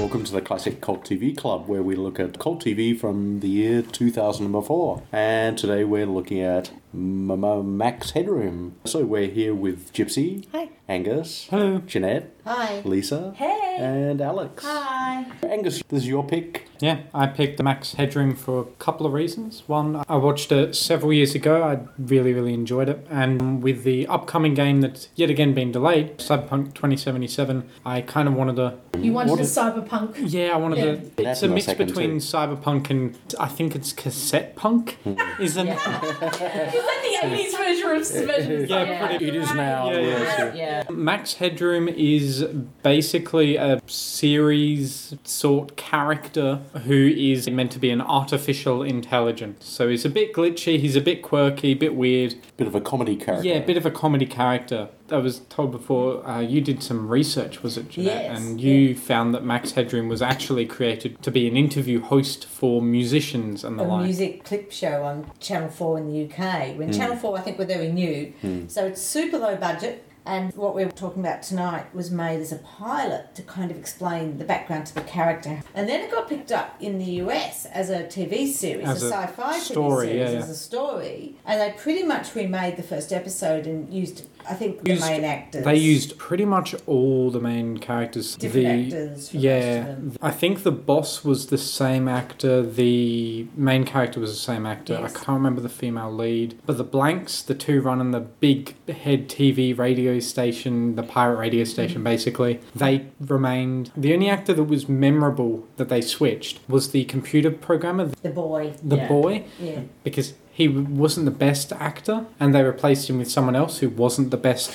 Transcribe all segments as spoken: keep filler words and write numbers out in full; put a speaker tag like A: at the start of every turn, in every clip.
A: Welcome to the Classic Cult T V Club, where we look at cult T V from the year two thousand four. And today we're looking at M- M- Max Headroom. So we're here with Gypsy.
B: Hi.
A: Angus.
C: Hello.
A: Jeanette.
B: Hi.
A: Lisa.
B: Hey.
A: And Alex.
B: Hi.
A: Angus, this is your pick.
C: Yeah, I picked Max Headroom for a couple of reasons. One, I watched it several years ago. I really, really enjoyed it. And with the upcoming game that's yet again been delayed, Cyberpunk twenty seventy-seven, I kind of wanted to...
D: You wanted
A: What
D: a
A: is-
D: cyberpunk.
C: Yeah, I wanted
D: Yeah.
C: to... It's
A: That's
C: a
A: my
C: mix
A: second
C: between
A: too.
C: cyberpunk and... I think it's cassette punk, isn't it?
D: Is that the eighties version of version of
C: Yeah,
D: cyberpunk?
C: pretty-
A: It is now.
C: Yeah, yeah,
A: yes.
B: Yeah.
C: Max Headroom is basically a series sort character who is meant to be an artificial intelligence. So he's a bit glitchy, he's a bit quirky, a bit weird.
A: Bit of a comedy character.
C: Yeah, a bit of a comedy character. I was told before, uh, you did some research, was it, Jeanette?
B: Yes,
C: And you found that Max Headroom was actually created to be an interview host for musicians and the
B: A
C: like.
B: music clip show on Channel four in the U K. When Channel four, I think, were very new. So it's super low budget. And what we were talking about tonight was made as a pilot to kind of explain the background to the character. And then it got picked up in the U S as a T V series,
C: As
B: a,
C: a
B: sci-fi
C: story,
B: T V series,
C: yeah,
B: as
C: yeah.
B: a story. And they pretty much remade the first episode and used, I think, the
C: Used-
B: main actors.
C: They used pretty much all the main characters.
B: different
C: the,
B: actors. For most
C: Yeah,
B: of them.
C: I think the boss was the same actor, the main character was the same actor,
B: Yes.
C: I can't remember the female lead, but the Blanks, the two running the big head T V radio station, the pirate radio station
B: Mm-hmm.
C: basically, they remained. The only actor that was memorable that they switched was the computer programmer,
B: The boy.
C: the
B: yeah.
C: boy,
B: Yeah.
C: because he wasn't the best actor, and they replaced him with someone else who wasn't the best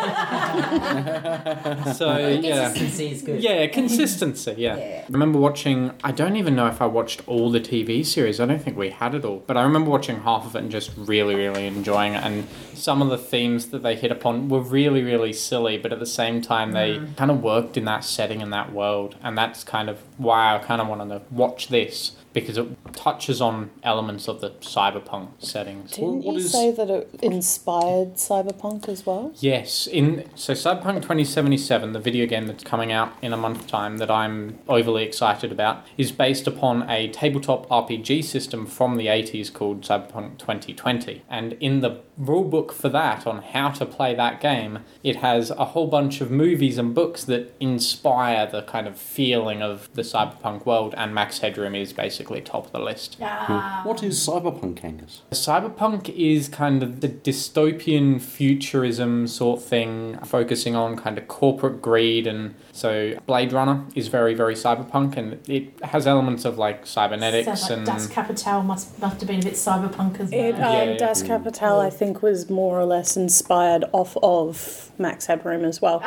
C: actor. So yeah,
E: Consistency is good.
C: yeah, consistency. Yeah.
B: Yeah.
C: I remember watching. I don't even know if I watched all the T V series. I don't think we had it all, but I remember watching half of it and just really, really enjoying it. And some of the themes that they hit upon were really, really silly, but at the same time, they kind of worked in that setting and that world, and that's kind of why I kind of wanted to watch this. Because it touches on elements of the cyberpunk settings.
F: Didn't
A: What
F: you
A: is-
F: say that it inspired cyberpunk as well?
C: Yes, in so Cyberpunk twenty seventy-seven, the video game that's coming out in a month's time that I'm overly excited about, is based upon a tabletop R P G system from the eighties called Cyberpunk twenty twenty. And in the rulebook for that, on how to play that game, it has a whole bunch of movies and books that inspire the kind of feeling of the cyberpunk world, and Max Headroom is basically top of the list.
D: Ah.
A: What is cyberpunk, Angus?
C: Cyberpunk is kind of the dystopian futurism sort thing, focusing on kind of corporate greed, and so Blade Runner is very, very cyberpunk, and it has elements of like cybernetics
D: Sounds like
C: and
D: Das Kapital must must have been a bit cyberpunk as well.
F: It, um,
C: Yeah, yeah.
F: Das Kapital, I think, was more or less inspired off of Max Headroom as well.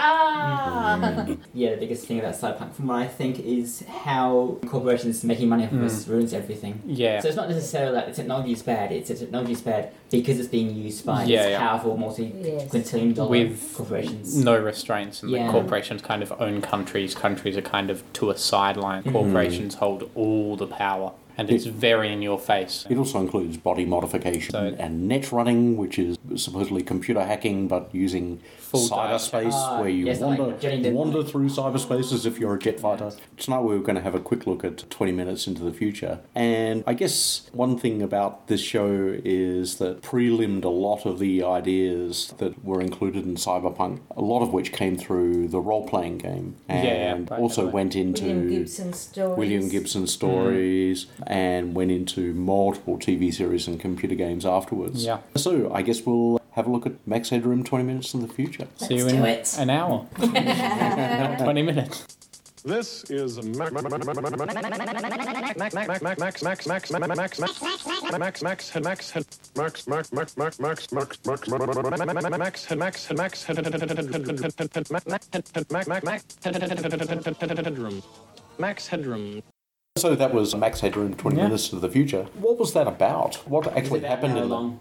D: Ah.
E: Yeah, the biggest thing about cyberpunk, from what I think, is how corporations making money off of us ruins everything.
C: yeah.
E: So it's not necessarily that the technology is bad, it's the technology is bad because it's being used by
C: Yeah,
E: these
C: yeah.
E: powerful multi-quintillion dollar
C: With
E: corporations.
C: No restraints, and
E: Yeah.
C: the corporations kind of own countries. Countries are kind of to a sideline.
E: Mm-hmm.
C: Corporations hold all the power, and it's very in your face.
A: It also includes body modification
C: So-
A: and net running, which is supposedly computer hacking, but using
C: Full
A: cyberspace,
E: Ah,
A: where you
E: yes, like
A: wander,
E: Johnny Depp.
A: wander through cyberspace as if you're a jet fighter. Tonight we were going to have a quick look at twenty minutes into the future. And I guess one thing about this show is that prelimed a lot of the ideas that were included in Cyberpunk, a lot of which came through the role-playing game.
C: Yeah, yeah,
A: And
C: right,
A: also
C: right.
A: went into...
B: William Gibson stories.
A: William Gibson stories, and went into multiple T V series and computer games afterwards.
C: Yeah.
A: So I guess we'll have a look at Max Headroom twenty minutes in the future.
C: See you
D: Let's
C: in
D: do it.
C: an hour. twenty minutes.
G: This is Max Max Max Max Max Max Max Max Max Max Max Max Max Max Head Max Head Max Max Max Max Max Max Max Max Head Max Head Max Head Headroom Max Headroom.
A: So that was Max Headroom twenty
C: Yeah.
A: minutes into the future. What was that about? What actually
E: About
A: happened
E: how
A: in
E: long?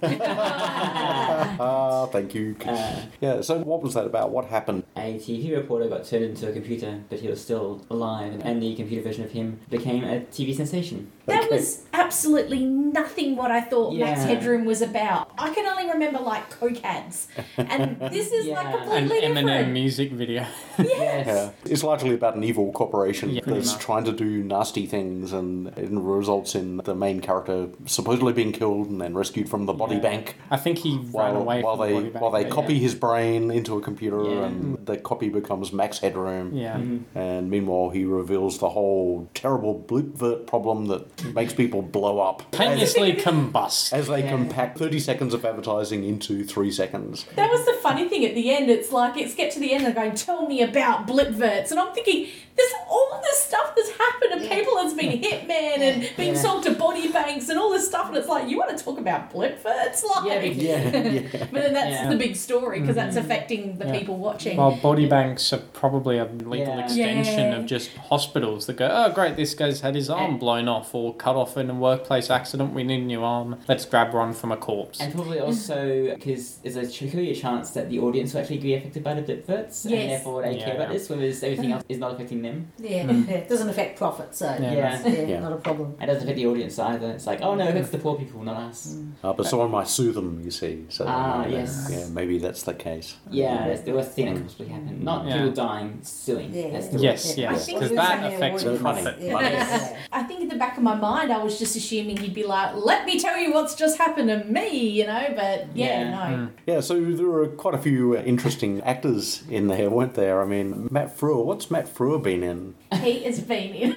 A: Ah, thank you.
E: Uh,
A: Yeah, so what was that about? What happened?
E: A T V reporter got turned into a computer, but he was still alive, and the computer version of him became a T V sensation.
D: That
A: Okay.
D: was absolutely nothing what I thought Max
E: Yeah.
D: Headroom was about. I can only remember like coke ads, and this is like
E: Yeah.
C: An
D: completely
C: Eminem
D: different.
C: music video.
E: Yes.
A: Yeah. It's largely about an evil corporation
C: Yeah, pretty
A: that's
C: much.
A: trying to do nasty things, and it results in the main character supposedly being killed and then rescued from the body
E: Yeah.
A: bank.
C: I think he ran
A: While,
C: away
A: while
C: from
A: they
C: the body bag.
A: while they
E: yeah.
A: copy his brain into a computer,
E: Yeah.
A: and the copy becomes Max Headroom.
C: Yeah.
A: And meanwhile, he reveals the whole terrible blipvert problem that makes people blow up as,
C: Painlessly combust.
A: as they
E: Yeah.
A: compact thirty seconds of advertising into three seconds.
D: That was the funny thing at the end. It's like, it's get to the end and they're going, tell me about blipverts. And I'm thinking, there's all this stuff that's happened and
B: Yeah.
D: people has been hitmen and being
E: Yeah.
D: sold to body banks and all this stuff. And it's like, you want to talk about blipverts? Like,
E: Yeah, because-
A: Yeah, yeah.
D: but then that's
E: Yeah.
D: the big story because that's affecting the
C: Yeah.
D: people watching.
C: Well, body banks are probably a lethal
E: Yeah.
C: extension
D: Yeah.
C: of just hospitals that go, oh, great, this guy's had his arm
E: And-
C: blown off or cut off in a workplace accident. We need a new arm. Let's grab one from a corpse.
E: And probably also because there's a clearly a chance that the audience will actually be affected by the blipverts,
D: Yes.
E: and therefore they
C: Yeah,
E: care about
C: yeah.
E: this, whereas everything else is not affecting them.
B: Yeah,
C: Mm.
B: yeah, it doesn't affect profit, so
C: Yeah.
E: Yeah.
B: yeah,
A: Yeah.
B: not a problem.
E: It doesn't affect the audience either. It's like, oh no, it's the poor people, not us.
A: Uh, but someone might sue them, you see. So
E: Ah,
A: uh,
E: yes.
A: yeah, maybe that's the case.
E: Yeah, that's the worst thing that could possibly happen. Not
C: Yeah.
E: people dying, suing.
B: Yeah.
E: That's the
C: Yes,
B: Yeah.
C: yes,
B: I think
C: because
B: it was
C: that
B: only
C: affects
B: awarded
A: money.
C: profit.
B: Yeah.
A: Money.
B: Yeah.
D: I think in the back of my mind, I was just assuming you'd be like, let me tell you what's just happened to me, you know, but yeah,
E: Yeah.
D: no.
C: Mm.
A: Yeah, so there were quite a few uh, interesting actors in there, weren't there? I mean, Matt Frewer, what's Matt Frewer been in?
D: He has been in.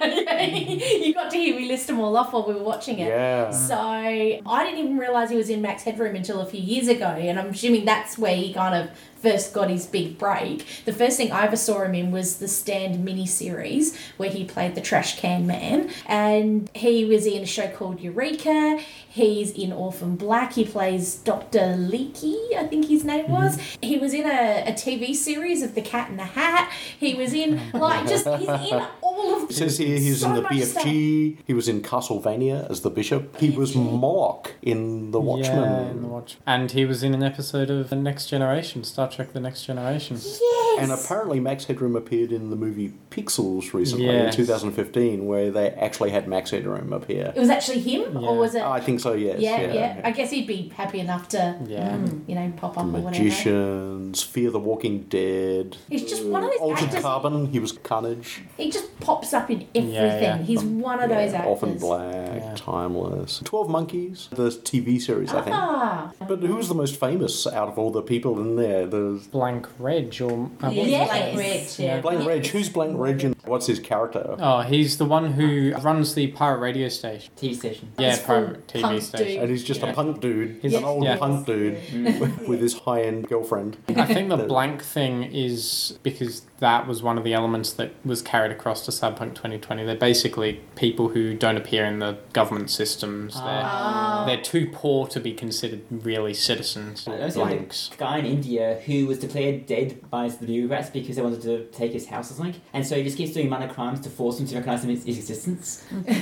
D: You got to hear me list them all off while we were watching it.
A: Yeah.
D: So I didn't even realise he was in Max Headroom until a few years ago, and I'm assuming that's where he kind of first got his big break. The first thing I ever saw him in was the Stand mini-series where he played the trash can man, and he was in a show called Eureka. He's in Orphan Black. He plays Doctor Leakey, I think his name was. He was in a, a T V series of The Cat in the Hat. He was in, like, just, he's in all of
A: It says here he's
D: so
A: in the
D: much
A: B F G, he was in Castlevania as the bishop, he was Moloch in The Watchmen.
C: Yeah, in the Watch. And he was in an episode of The Next Generation, Star Trek The Next Generation.
D: Yes.
A: And apparently Max Headroom appeared in the movie Pixels recently in
C: Yes.
A: two thousand fifteen, where they actually had Max Headroom appear.
D: It was actually him,
C: Yeah.
D: or was it?
A: I think so, yes.
D: yeah,
A: yeah,
D: yeah, I guess he'd be happy enough to,
C: Yeah.
D: mm, you know, pop up or whatever.
A: Magicians, Fear the Walking Dead.
D: He's just one of those
A: Altered
D: actors.
A: Carbon, he was Carnage.
D: He just pops up in everything.
C: Yeah, yeah.
D: He's one of those
A: Yeah,
D: actors.
A: Orphan Black,
C: Yeah.
A: Timeless. Twelve Monkeys, the T V series, I think.
D: Ah,
A: But who was the most famous out of all the people in there? There's
C: Blank Reg or... Uh,
B: Yeah,
C: what-
D: Yes.
B: Blank Red, yeah.
A: Blank Reg. Who's Blank Reg and what's his character?
C: Oh, he's the one who runs the pirate radio station.
E: T V station.
C: Yeah,
D: He's full
C: pirate T V
D: punk
C: station.
D: dude.
A: And he's just
C: Yeah.
A: a punk dude. He's
C: Yes.
A: an old
C: Yeah.
A: punk dude
E: Mm.
A: with his high-end girlfriend.
C: I think the blank thing is because that was one of the elements that was carried across to Cyberpunk twenty twenty. They're basically people who don't appear in the government systems.
E: Ah.
C: They're, they're too poor to be considered really citizens.
E: There was a
C: Blanks.
E: guy in India who was declared dead by the bureaucrats because they wanted to take his house or something, and so he just keeps doing minor crimes to force them to recognise him as his existence.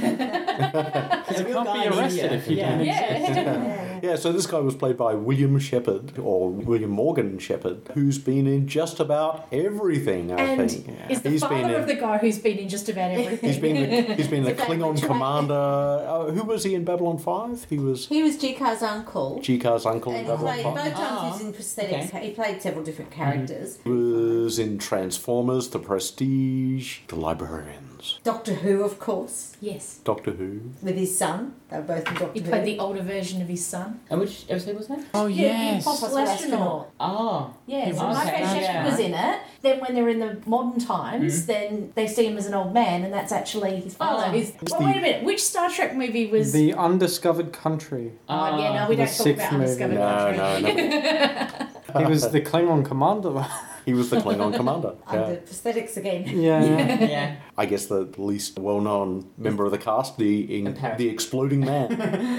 E: He's a
C: You
E: real
C: can't
E: guy
C: be
E: in
C: arrested
E: India.
C: if you
E: yeah.
C: don't
D: yeah.
A: Yeah, so this guy was played by William Shepherd, or William Morgan Shepherd, who's been in just about everything, I
D: And
A: think.
D: is the
A: He's been
D: father
A: in-
D: of the guy who's been in just about everything.
A: He's been he's been the
B: It's a
A: Klingon
B: favorite
A: commander. Uh, who was he in Babylon five? He was
B: He was Jika's uncle.
A: Jika's uncle in
B: And he
A: Babylon
B: played,
A: five.
B: both times
E: Ah,
B: he was in prosthetics. He played several different characters.
A: He was in Transformers, The Prestige, The Librarians,
B: Doctor Who, of course,
D: Yes.
A: Doctor Who.
B: with his son. They were both in Doctor
D: He
B: Who.
D: played the older version of his son.
E: And which episode was that?
C: Oh,
D: Yeah,
C: yes.
D: Impossible
B: Possible
D: Astronaut.
E: Oh.
D: Yeah, so
E: Okay,
D: my friend
E: yeah.
D: Shepard was in it. Then when they're in the modern times,
E: Mhm.
D: then they see him as an old man, and that's actually his father.
E: Oh.
D: Who's, well, wait a minute, which Star Trek movie was...
C: The Undiscovered Country.
D: Oh, yeah, no, we
C: the
D: don't talk
C: sixth
D: about Undiscovered
C: movie.
A: No,
D: Country.
A: no, no.
C: He was the Klingon commander.
A: He was the Klingon commander.
B: Under
A: Yeah.
B: prosthetics again.
C: yeah, yeah.
E: Yeah.
A: I guess the least well-known member of the cast, the in,
E: Apparent.
A: the exploding man,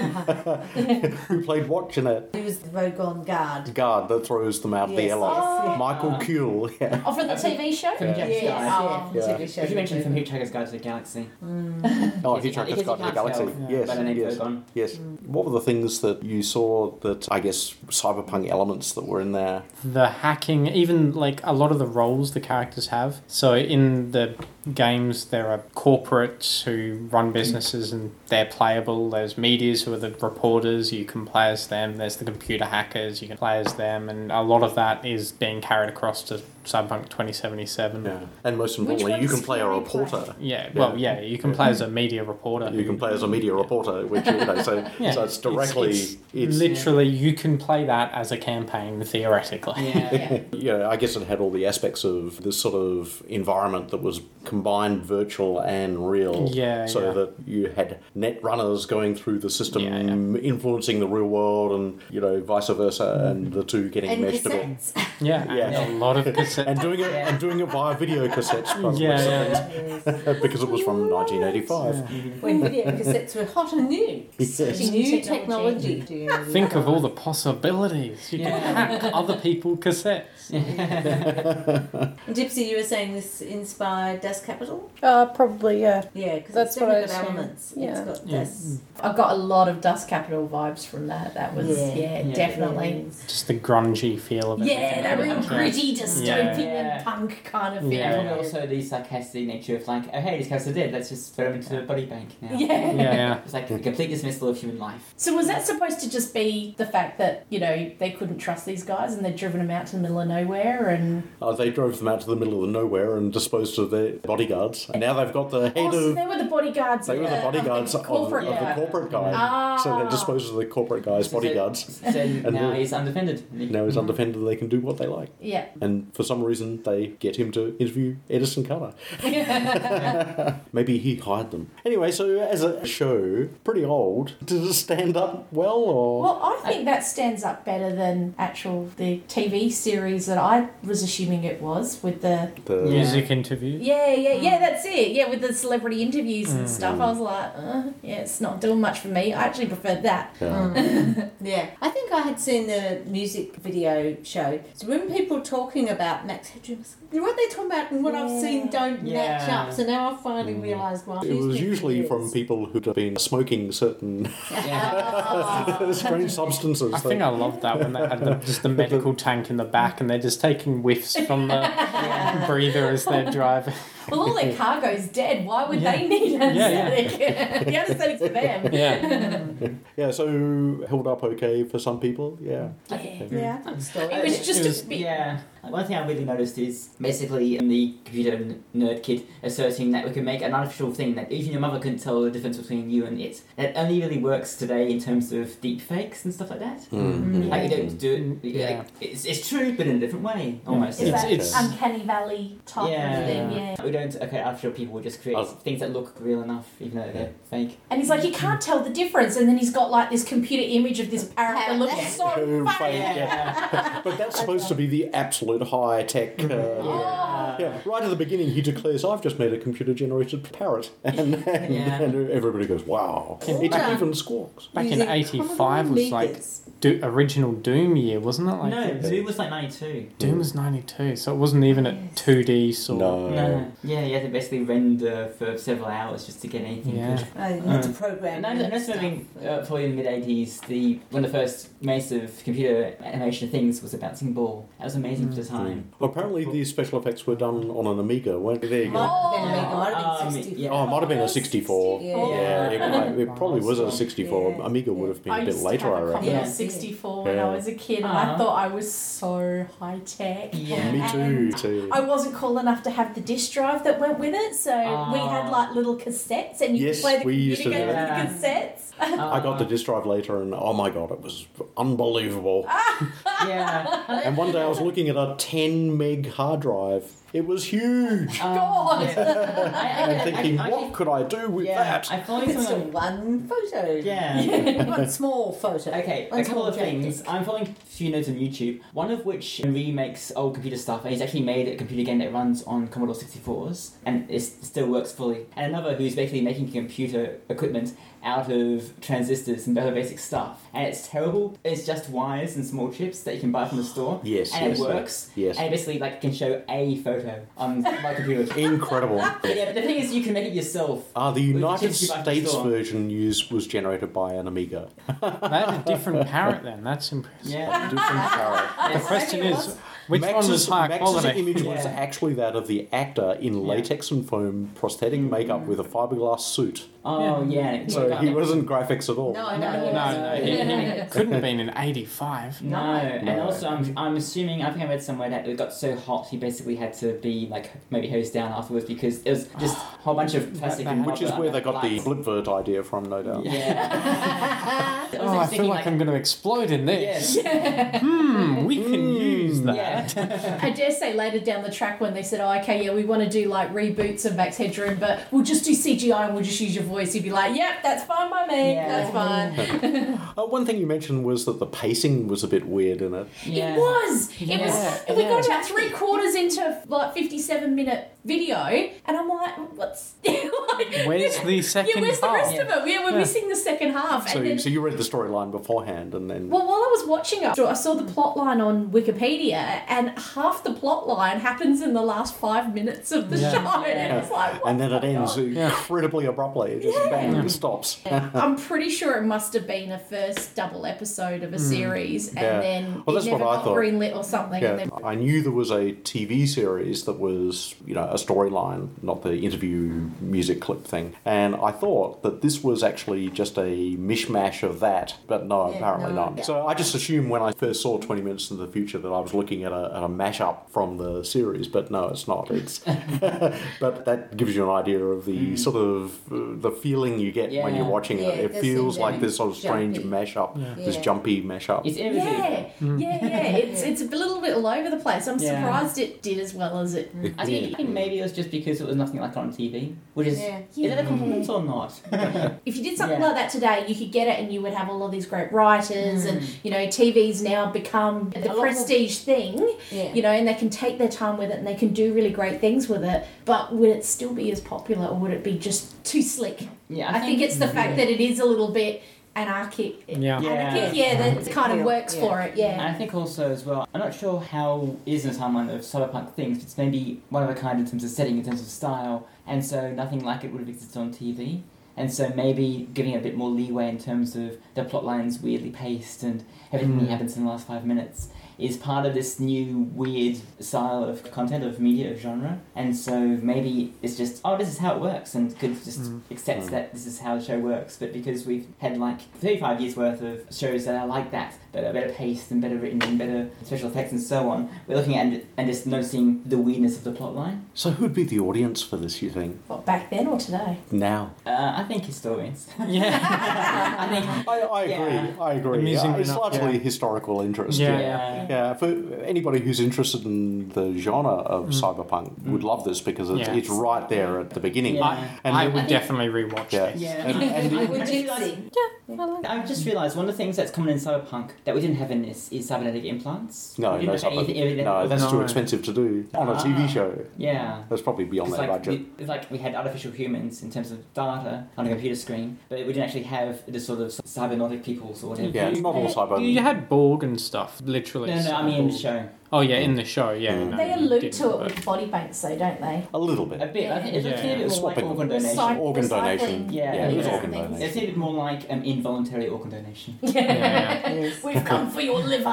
A: who played Watch in it.
B: He was the Vogon guard.
A: Guard that throws them out the
B: Yes,
A: airlock.
B: yes, yeah.
A: Michael Kuehl. Yeah.
D: Oh, from the T V show?
E: From
A: Yeah.
E: James
B: Yes,
E: Guy.
B: yeah,
A: Yeah.
B: T V show.
E: Which you mentioned from Hitchhiker's Guide to the Galaxy.
A: Oh,
E: Because you
A: Hitchhiker's
E: can't-
A: Guide to the
E: because
A: Galaxy.
E: you can't
A: Yes,
E: tell by the name
A: yes,
E: Vogon.
A: yes. What were the things that you saw that I guess cyberpunk elements that were in there?
C: The hacking, even like a lot of the roles the characters have. So in the games, there are corporates who run businesses and they're playable. There's medias who are the reporters, you can play as them. There's the computer hackers, you can play as them. And a lot of that is being carried across to Cyberpunk twenty seventy-seven.
A: Yeah. And most
D: Which
A: importantly, you
D: ones
A: can play a
D: can we
A: reporter.
D: play?
C: Yeah, well, yeah, you can play as a media reporter.
A: You can play as a media reporter, which, you know, so,
C: Yeah.
A: so it's directly...
C: It's, it's literally, you can play that as a campaign, theoretically.
E: Yeah.
D: Yeah.
A: Yeah, I guess it had all the aspects of this sort of environment that was combined virtual and real.
C: Yeah,
A: So
C: yeah.
A: that you had net runners going through the system,
C: Yeah, yeah.
A: influencing the real world, and, you know, vice versa, and the two getting
B: And
A: meshed together.
B: cassettes.
C: Yeah,
A: Yeah.
C: and a lot of cassettes.
A: And doing it and doing it via video cassettes, by the
C: Yeah,
A: looks of
C: yeah.
A: things,
B: Yes.
A: because it was from nineteen eighty-five.
B: When video cassettes were hot and new.
A: Yes.
B: New technology.
C: Think of all the possibilities. You can hack other people's cassettes.
B: And Gypsy, you were saying this inspired Das Capital?
F: Uh, probably, yeah.
B: Yeah, because
F: That's
B: it's
F: what I
B: definitely got
F: assume.
B: elements.
F: Yeah.
B: It's got
C: Yeah.
B: Das.
D: I got a lot of Dust Capital vibes from that. That was,
B: Yeah.
D: yeah,
E: Yeah.
D: definitely.
C: Just the grungy feel of it.
D: Yeah, that real gritty, dystopian
E: Yeah.
D: punk kind of feel.
C: Yeah.
E: And also the sarcastic nature of like, oh hey, these characters are dead, let's just throw them into the body bank now.
D: Yeah.
C: Yeah, yeah.
E: It's like a complete dismissal of human life.
D: So was that supposed to just be the fact that, you know, they couldn't trust these guys and they'd driven them out to the middle of nowhere and...
A: Uh, they drove them out to the middle of nowhere and disposed of their bodyguards. And now they've got the head
D: Oh, so
A: of...
D: they were the bodyguards
A: They
D: of
A: were the
D: the,
A: bodyguards
D: of
A: of,
D: the corporate
A: of
D: guy.
A: the corporate guy.
D: Ah.
A: So they disposed of the corporate guy's
E: So-
A: bodyguards.
E: So now
A: the-
E: he's undefended.
A: Now he's undefended, they can do what they like.
D: Yeah.
A: And for some reason, they get him to interview Edison Carter. Maybe he hired them. Anyway, so as a show, pretty old, does it stand up well, or...?
D: Well, I think that stands up better than actual the T V series that I was assuming it was with the
A: the,
E: Yeah.
C: Music interview.
D: yeah yeah yeah that's it yeah with the celebrity interviews and stuff. I was like, uh, yeah, it's not doing much for me. I actually preferred that.
A: Yeah.
B: Yeah, I think I had seen the music video show. So when people were talking about Max Headroom, what they're talking about and what I've seen don't match
E: Yeah.
B: up. So now I finally realised why.
A: It was usually from people who'd have been smoking certain strange substances.
C: I think I loved that when they had the, just the medical tank in the back and they're just taking whiffs from the breather as they're driving.
D: Well, all their cargo's dead. Why would
C: Yeah.
D: they need
C: Yeah, yeah.
D: anesthetic? The anesthetic's for them.
C: Yeah.
A: Yeah, so held up okay for some people, yeah.
D: Yeah.
B: Yeah, I thought so.
D: It was just
C: It was-
D: a bit.
E: Yeah. One thing I really noticed is basically um, the computer n- nerd kid asserting that we can make an artificial thing that even your mother couldn't tell the difference between you and it. That only really works today in terms of deep fakes and stuff like that.
A: Mm.
E: Like you don't do it.
C: Yeah.
E: Like, it's, it's true, but in a different way, almost.
D: Is
C: It's-
D: that
C: it's-
D: uncanny valley type
E: Yeah.
D: of thing? Yeah.
E: We don't. Okay, artificial people will just create
A: Oh.
E: things that look real enough, even though they're fake.
D: And he's like, you can't tell the difference. And then he's got like this computer image of this parrot that looks
B: Yeah.
D: so
A: Oh,
D: fake.
A: fake, yeah. But that's supposed to be the absolute high tech. Uh,
D: Oh.
A: yeah, right at the beginning, he declares, "I've just made a computer-generated parrot," and, and,
E: Yeah.
A: and everybody goes, "Wow!" It
B: Yeah.
A: even squawks.
C: Back in
B: Using
C: eighty-five was like
B: Amigas.
C: do, original Doom year, wasn't it? Like
E: No, Zoo was like ninety-two.
C: Doom was ninety-two, so it wasn't even at two D sort.
A: No.
E: No. Yeah, you had to basically render for several hours just to get anything
C: Yeah.
E: good.
B: Oh, you had to program.
E: And I, and that's what I mean, uh, probably in the mid eighties, the one of the first massive computer animation things was a bouncing ball. That was amazing for the time.
A: Well, apparently, these special effects were done on an Amiga, weren't they? There you go.
B: Might have been Amiga, might have
E: Um,
B: been sixty-four.
E: yeah.
A: Oh, it might have been a sixty-four.
B: Yeah.
A: Yeah, it, might- it probably was a sixty-four.
B: Yeah.
A: Amiga would have been
D: I
A: a bit
D: used
A: later,
D: to
A: I
D: have a
A: reckon.
D: Commodore
B: Yeah.
D: sixty-four when
A: Yeah.
D: I was a kid, and
E: Uh-huh.
D: I thought I was so high tech.
E: Yeah.
A: Me too,
D: And
A: too.
D: I wasn't cool enough to have the disc drive that went with it, so we had
E: Ah.
D: like little cassettes, and you
A: Yes,
D: could play the
A: we used
D: computer
A: to do
D: games
E: that.
D: with the cassettes.
A: I got the disk drive later, and oh my god, it was unbelievable.
E: Yeah.
A: And one day I was looking at a ten meg hard drive. It was huge.
D: God.
E: Yeah. I, I,
A: And thinking,
E: I, I,
A: what could I do with
E: yeah,
A: that?
E: I followed
B: It's a
E: someone.
B: one photo.
E: Yeah.
B: One small photo.
E: Okay,
B: One
E: a couple
B: small
E: of things.
B: JPEG.
E: I'm following a few notes on YouTube, one of which remakes old computer stuff, and he's actually made a computer game that runs on Commodore sixty-fours, and it still works fully. And another who's basically making computer equipment out of transistors and better basic stuff. And it's terrible. It's just wires and small chips that you can buy from the store.
A: Yes,
E: And
A: yes,
E: it works.
A: yes.
E: And it basically like can show a photo on my computer.
A: Incredible.
E: But yeah, but the thing is, you can make it yourself.
A: Uh, the
E: With the
A: United
E: chips you buy from the
A: States
E: store.
A: version used was generated by an Amiga.
C: They had a different parrot then. That's impressive.
E: Yeah.
A: Different parrot.
C: The question
B: Maybe it
C: is,
B: was.
C: which one was
A: Max's,
C: higher
A: Max's
C: quality?
A: image was
E: Yeah.
A: actually that of the actor in latex and foam prosthetic makeup with a fiberglass suit.
E: Oh yeah.
A: So he wasn't graphics at all.
B: No, no,
E: No,
B: he
C: No,
B: wasn't.
C: no, he, he couldn't have been in eighty-five.
E: No, and
A: No.
E: also I'm, I'm assuming I think I read somewhere that it got so hot he basically had to be like maybe hosed down afterwards because it was just a whole bunch of plastic
C: that
E: and
A: Which is
E: rubber
A: where they got the
E: lights.
A: blipvert idea from, no doubt.
E: Yeah.
C: Oh, I feel like I'm going to explode in this.
E: Yes.
C: Hmm, we can use that.
E: Yeah.
D: I dare say later down the track when they said, oh, okay, yeah, we want to do like reboots of Max Headroom, but we'll just do C G I and we'll just use your voice. You'd be like, yep, that's fine by me.
E: Yeah.
D: That's fine.
A: Uh, one thing you mentioned was that the pacing was a bit weird in it.
E: Yeah.
D: It was. It
E: Yeah.
D: was. We got about three quarters into like fifty-seven minute video, and I'm like, what's like,
C: Where's the second
D: yeah, where's the
C: half?
D: rest of it? Yeah, we're
C: Yeah.
D: missing the second half.
A: So,
D: and then,
A: so you read the storyline beforehand and then...
D: well, while I was watching it, I saw the plot line on Wikipedia, and half the plot line happens in the last five minutes of the
C: Yeah.
D: show, and it's like, what
A: and then it
D: the
A: ends
D: God?
A: incredibly abruptly. It just bang, it stops.
D: I'm pretty sure it must have been a first double episode of a series, and
A: Hmm. Yeah.
D: then
A: Well,
D: it
A: that's
D: never
A: what I
D: got
A: thought.
D: greenlit or something.
A: Yeah,
D: And then,
A: I knew there was a T V series that was, you know, a storyline, not the interview music clip thing. And I thought that this was actually just a mishmash of that, but no,
B: Yeah,
A: apparently
B: no,
A: not.
B: yeah.
A: So I just assumed when I first saw twenty minutes into the future that I was looking at a, at a mashup from the series, but no, it's not. It's but that gives you an idea of the sort of uh, the feeling you get when
E: Yeah.
A: you're watching
B: Yeah,
A: it.
B: it
A: It
B: does
A: feels
B: seem
A: like
B: very
A: this sort of strange
B: jumpy.
A: mashup, this
B: Yeah.
A: jumpy mashup.
E: It's innovative.
D: yeah, yeah, yeah. It's it's a little bit all over the place. I'm
E: Yeah.
D: surprised it did as well as it
E: I
D: did.
E: think, I think maybe it was just because it was nothing like on T V, which is
B: Yeah.
E: is it a compliment or not?
D: If you did something
E: Yeah.
D: like that today, you could get it and you would have all of these great writers and, you know, T V's now become the
B: A lot more-
D: prestige thing,
B: Yeah.
D: you know, and they can take their time with it and they can do really great things with it. But would it still be as popular or would it be just too slick?
E: Yeah,
D: I, think, it's the fact that it is a little bit anarchic.
C: Yeah.
E: Yeah.
D: Anarchic, yeah, that kind of works
B: Yeah.
D: for it,
E: And
D: yeah.
E: I think also as well, I'm not sure how it is in the timeline of cyberpunk things, but it's maybe one of a kind in terms of setting, in terms of style, and so nothing like it would have existed on T V. And so maybe giving it a bit more leeway in terms of the plot lines weirdly paced and everything that happens in the last five minutes is part of this new weird style of content, of media, of genre. And so maybe it's just, oh, this is how it works, and could just accept
A: Mm.
E: that this is how the show works. But because we've had like thirty-five years worth of shows that are like that, that are better paced and better written and better special effects and so on, we're looking at it and just noticing the weirdness of the plot line.
A: So who'd be the audience for this, you think?
D: What, back then or today?
A: Now?
E: Uh, I think historians.
C: Yeah.
E: I think
A: I, I agree.
E: Yeah.
A: I agree.
C: Amusing
A: Yeah, it's
C: enough,
A: largely
C: yeah.
A: historical interest.
C: Yeah.
E: Yeah.
A: Yeah, for anybody who's interested in the genre of cyberpunk would love this because it's,
C: Yeah.
A: it's right there at the beginning.
E: Yeah.
C: I,
A: And
C: I
A: then-
C: would definitely rewatch
A: Yeah.
C: this.
E: Yeah.
A: And, and
E: I
A: it-
B: Would
E: just
B: you
E: realised-
B: think?
E: I've just realised one of the things that's common in cyberpunk that we didn't have in this is cybernetic implants.
A: no,
E: We
A: no,
E: didn't have
A: cyber-
E: anything- anything-
A: no, that's too
C: No.
A: expensive to do on a T V
E: Ah.
A: show.
E: Yeah.
A: That's probably beyond
E: It's
A: their
E: like,
A: budget.
E: we, it's like we had artificial humans in terms of data on a computer screen, but we didn't actually have the sort of cybernetic peoples or whatever.
A: Yeah, not all cyber.
C: You had Borg and stuff, literally.
E: No, no, I mean in the show.
C: Oh, yeah, in the show, yeah.
A: Mm.
C: no,
D: They
C: you
D: allude
C: didn't,
D: to it
C: but-
D: with body banks, though, don't they?
A: A little
E: A
A: bit.
E: bit. I think it's
C: Yeah.
E: a bit more like
A: Swapping.
E: organ donation.
D: Recy-
A: Organ
D: recycling.
A: donation.
E: Yeah,
A: Yeah, it was
E: yeah.
A: organ
D: Things.
A: donation.
E: It's a bit more like um, involuntary organ donation.
C: Yeah.
D: We've come for your liver.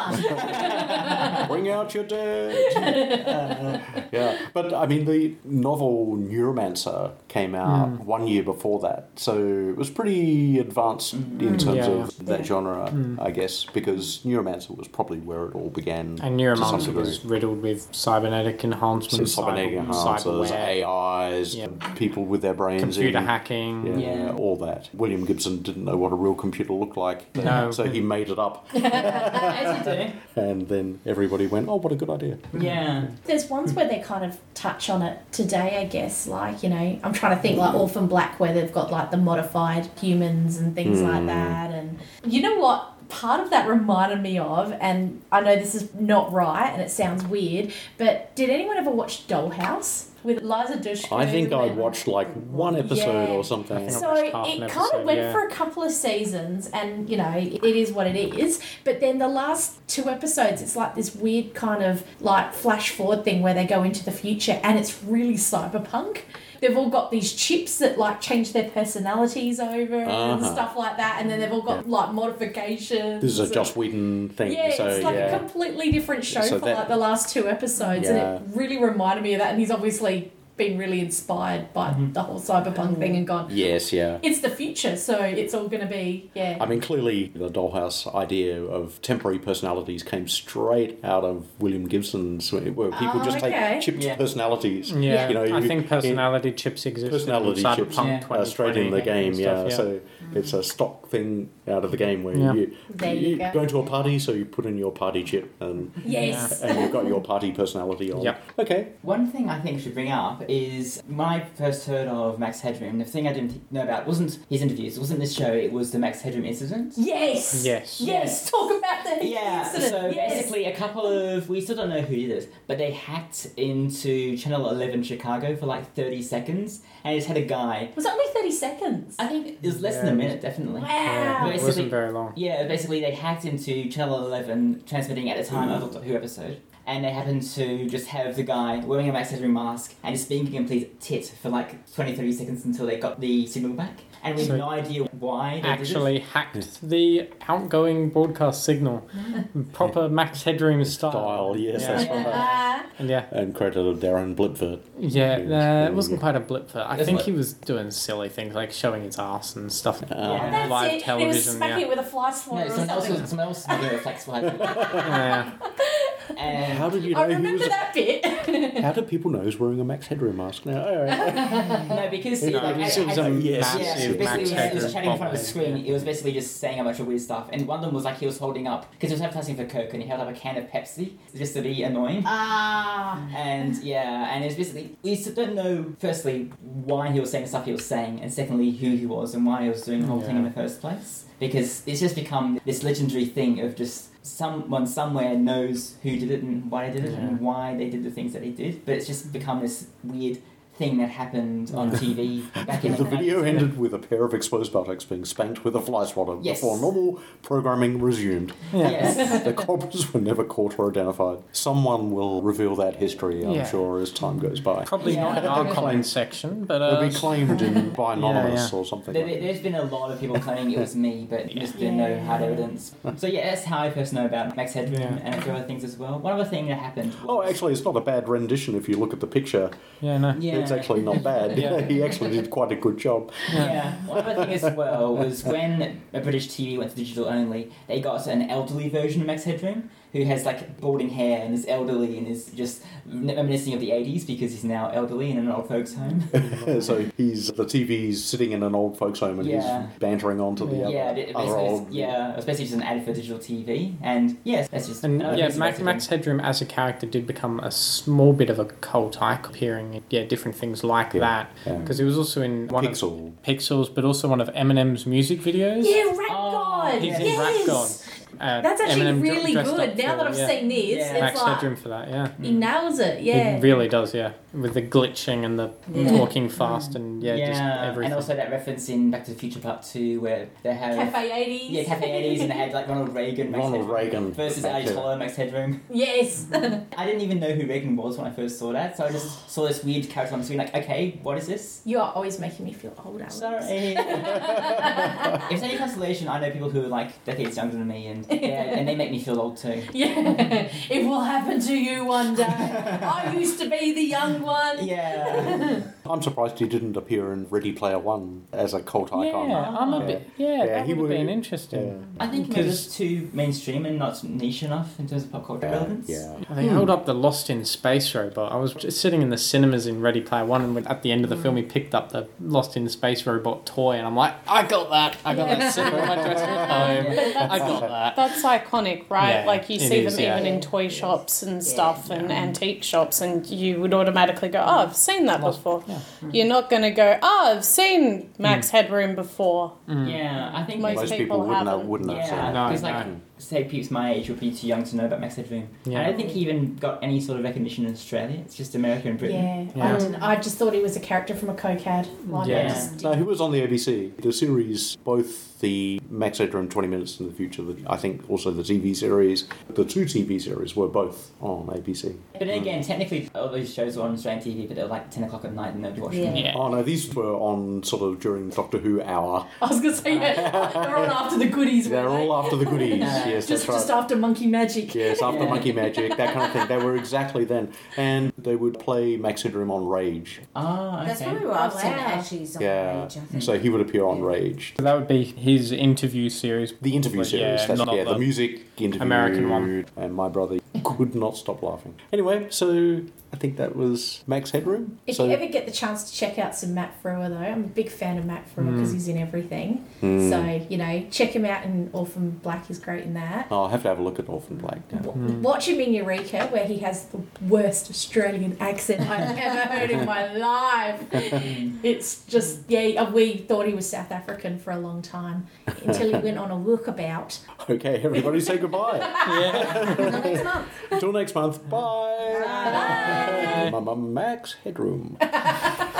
A: Bring out your dead. Uh, yeah, but I mean, the novel Neuromancer came out
C: Mm.
A: one year before that, so it was pretty advanced in terms
C: Yeah.
A: of that genre,
C: Mm.
A: I guess, because Neuromancer was probably where it all began.
C: And
A: to some
C: Neuromancer
A: degree.
C: was riddled with cybernetic
A: Some
C: enhancements,
A: cybernetic
C: cyber-
A: enhancers,
C: cyberware,
A: A Is,
C: Yeah.
A: people with their brains
C: computer
A: in.
C: hacking.
A: Yeah,
E: Yeah.
A: all that. William Gibson didn't know what a real computer looked like,
C: No.
A: so he made it up,
E: As you do.
A: and then everybody went, "Oh, what a good idea!"
E: Yeah.
D: There's ones where they kind of touch on it today, I guess. Like, you know, I'm trying to think like Orphan Black, where they've got like the modified humans and things
A: Mm.
D: like that. And you know what? Part of that reminded me of, and I know this is not right and it sounds weird, but did anyone ever watch Dollhouse? with Liza Dushku.
A: I think I
D: and-
A: watched like one episode
D: Yeah.
A: or something.
D: So
C: watched half
D: it
C: an
D: kind of
C: episode,
D: went
C: yeah.
D: for a couple of seasons, and you know it is what it is. But then the last two episodes, it's like this weird kind of like flash forward thing where they go into the future, and it's really cyberpunk. They've all got these chips that like change their personalities over and
A: Uh-huh.
D: stuff like that, and then they've all got like modifications.
A: This is a
D: and-
A: Joss Whedon thing.
D: Yeah,
A: so,
D: it's like
A: yeah.
D: a completely different show
A: So
D: for
A: that-
D: like the last two episodes,
A: Yeah.
D: and it really reminded me of that. And he's obviously been really inspired by the whole cyberpunk thing and gone,
A: Yes, yeah.
D: it's the future, so it's all going to be, yeah.
A: I mean, clearly the Dollhouse idea of temporary personalities came straight out of William Gibson's, where people
D: Oh,
A: just
D: okay.
A: take chipped
E: Yeah.
A: personalities.
C: Yeah,
A: You know,
C: I
A: you-
C: think personality chips exist.
A: personality
C: in
A: chips
C: Cyberpunk
E: Yeah.
A: uh, straight in the game,
C: and
A: yeah.
C: stuff,
A: So it's a stock thing out of the game where
C: Yeah.
A: you,
D: There you go.
A: go into a party, so you put in your party chip and
D: Yes.
A: and you've got your party personality on.
C: Yep.
A: Okay.
E: One thing I think we should bring up is when I first heard of Max Headroom, the thing I didn't know about wasn't his interviews, it wasn't this show, it was the Max Headroom incident.
D: Yes.
C: Yes.
D: Yes. Talk about the
E: Yeah,
D: incident.
E: so
D: yes.
E: basically a couple of, we still don't know who did it, but they hacked into Channel eleven Chicago for like thirty seconds, and just had a guy,
D: Was it only thirty seconds?
E: I think it was less
C: Yeah,
E: than a
C: it
E: minute, definitely.
D: Wow.
C: Yeah, it
E: Basically-
C: wasn't very long.
E: Yeah, basically they hacked into Channel eleven, transmitting at the time of the Doctor Who episode, and they happened to just have the guy wearing a Max Headroom mask and just speaking a complete tit for like twenty to thirty seconds until they got the signal back. And we have
C: So-
E: no idea why they
C: Actually hacked the outgoing broadcast signal. Proper Max Headroom style.
A: Style, yes,
C: Yeah.
A: that's
E: did it.
A: right.
D: Uh,
C: And yeah.
A: And credited Darren Blipford.
C: Yeah,
A: He was
C: uh, it
A: doing
C: wasn't
A: it.
C: quite a blip for. I
E: Isn't
C: think
E: it?
C: he was doing silly things like showing his ass and stuff
A: Uh,
C: on
D: that's
C: live
D: it. He was
C: television.
D: smacking
C: Yeah.
D: it with a fly swatter
E: No,
D: or
E: someone else
D: something.
E: was, someone else was doing a flex flag.
C: yeah.
E: And
A: How did you know
D: I
A: he
D: remember
A: was?
D: that bit.
A: How do people know he's wearing a Max Headroom mask now? All right.
E: no, because
C: No,
E: like,
C: it was,
E: I-
C: it was
E: I-
C: a
A: yes,
E: yeah,
C: massive
E: basically
C: Max
E: it was, it
C: Headroom
E: was chatting in front of the
C: problem.
E: screen. It was basically just saying a bunch of weird stuff, and one of them was like he was holding up because he was advertising for Coke, and he held up a can of Pepsi just to be annoying.
D: Ah.
E: And yeah, and it's basically we still don't know. Firstly, why he was saying the stuff he was saying, and secondly, who he was and why he was doing the whole thing in the first place. Because it's just become this legendary thing of just someone somewhere knows who did it and why they did it and why they did the things that they did. But it's just become this weird thing that happened on T V back in
A: The video
E: nineties.
A: ended with a pair of exposed buttocks being spanked with a fly swatter
E: Yes.
A: before normal programming resumed.
E: Yes.
A: The culprits were never caught or identified. Someone will reveal that history, I'm
C: Yeah.
A: sure, as time goes by.
C: Probably
E: Yeah.
C: not in our
A: Claim-
C: comment section, but
A: It'll
C: uh,
A: be claimed in, by Anonymous
C: yeah.
A: or something.
E: There,
A: like that.
E: there's been a lot of people claiming it was me, but there's been no hard evidence. So yeah, that's how I first know about Max Headroom
C: Yeah.
E: and a few other things as well. One other thing that happened was...
A: Oh, actually, it's not a bad rendition if you look at the picture.
C: yeah, no.
E: yeah.
A: It's actually not bad.
C: Yeah.
A: He actually did quite a good job.
E: Yeah. One other thing as well was when a British T V went to digital only, they got an elderly version of Max Headroom who has like balding hair and is elderly and is just reminiscing of the eighties because he's now elderly in an old folks home.
A: So he's the T V's sitting in an old folks' home and
E: Yeah.
A: he's bantering on to the
C: Yeah.
A: other,
E: yeah, it,
A: other
E: basically,
A: old.
E: yeah, it was basically just an ad for digital T V, and yes, that's just
C: And
E: another
C: yeah,
E: piece of
C: Max,
E: Headroom.
C: Max Headroom as a character did become a small bit of a cult icon, appearing in yeah, different things like
A: Yeah,
C: that.
A: yeah.
C: Because he was also in one
A: Pixel.
C: of Pixels, but also one of Eminem's music videos.
D: Yeah, Rap
E: Oh,
D: God.
C: He's in
D: yes.
C: Rap God. Uh,
D: That's actually
C: Eminem dr-
D: really
C: dressed up
D: good. Now
C: for-
D: that I've
C: yeah.
D: seen this,
E: Yeah.
D: it's
C: Max
D: like
C: Headroom for that, yeah.
D: he nails it. Yeah.
C: He really does, yeah. With the glitching and the
D: Yeah.
C: talking fast and yeah, just
E: yeah,
C: everything.
E: and also that reference in Back to the Future Part Two where they have
D: Cafe eighties.
E: yeah Cafe eighties and they had like Ronald Reagan, Max
A: Ronald
E: Headroom
A: Reagan.
E: versus
A: Back
E: Ali
A: to-
E: Toller, Max Headroom.
D: Yes.
E: I didn't even know who Reagan was when I first saw that, so I just saw this weird character on the screen. Like, okay, what is this?
D: You are always making me feel old, Alex.
E: Sorry. If it's any consolation, I know people who are like decades younger than me, and yeah, and they make me feel old too.
D: Yeah, it will happen to you one day. I used to be the young one.
E: Yeah.
A: I'm surprised he didn't appear in Ready Player One as a cult icon.
C: yeah, I'm a
E: Oh.
C: bit. Yeah,
A: Yeah,
C: that
A: he
C: would have
A: would-
C: been interesting.
A: Yeah.
E: I think maybe it's too mainstream and not niche enough in terms of pop culture
A: Yeah,
E: relevance.
A: yeah.
C: They held up the Lost in Space robot. I was just sitting in the cinemas in Ready Player One, and when- at the end of the film, he picked up the Lost in Space robot toy, and I'm like, I got that. I got that sitting on my dressing room home. I got that.
F: That's iconic, right?
C: Yeah,
F: like you
C: it
F: see
C: is,
F: them
C: yeah.
F: even in toy shops and
E: Yeah.
F: stuff and antique shops, and you would automatically go, "Oh, I've seen that
C: Lost-
F: before."
C: yeah.
F: You're not going to go, "Oh, I've seen Max Headroom before."
E: Yeah, I think
F: Most
A: Most
F: people
A: people wouldn't have,
F: haven't.
A: wouldn't have seen
E: yeah,
A: it.
C: No,
E: because
C: no.
E: like say peeps my age would be too young to know about Max Headroom.
C: Yeah.
E: I don't think he even got any sort of recognition in Australia. It's just America and Britain.
D: Yeah,
C: Yeah.
D: I, didn't, I just thought he was a character from a CoCAD. Like,
C: Yeah.
D: I just
A: No,
D: didn't-
A: he was on the A B C. The series, both the Max Headroom twenty minutes in the future, the, I think also the T V series, the two T V series were both on A B C.
E: But then again, technically, all those shows were on Australian T V, but they were like ten o'clock at night and nobody watched them.
B: Yeah.
C: Yeah.
A: Oh no, these were on sort of during Doctor Who hour.
D: I was going to say, yeah, they're on after the goodies,
A: They're
D: weren't they?
A: all after the goodies. Yes,
D: just,
A: that's right.
D: just after Monkey Magic.
A: Yes, after
E: Yeah.
A: Monkey Magic, that kind of thing. They were exactly then. And they would play Max Headroom on Rage.
E: Oh, okay.
B: That's probably where
D: Oh,
B: I've seen it
D: wow.
B: actually is on
A: Yeah.
B: Rage, I think.
A: So he would appear on Rage.
C: So that would be his interview series.
A: The interview
C: But
A: series,
C: yeah,
A: that's,
C: not
A: yeah, the,
C: the
A: music interview.
C: American one.
A: And my brother could not stop laughing. Anyway, so I think that was Max Headroom.
D: If
A: so,
D: you ever get the chance to check out some Matt Frewer, though, I'm a big fan of Matt Frewer because he's in everything.
A: Hmm.
D: So, you know, check him out in Orphan Black, he's great in that.
A: I'll have to have a look at Orphan Black now.
D: W- Watch him in Eureka, where he has the worst Australian accent I've ever heard in my life. It's just, yeah, we thought he was South African for a long time until he went on a walkabout.
A: Okay, everybody say goodbye.
B: Until next month.
A: Until next month. Bye.
B: Bye.
A: Max Headroom.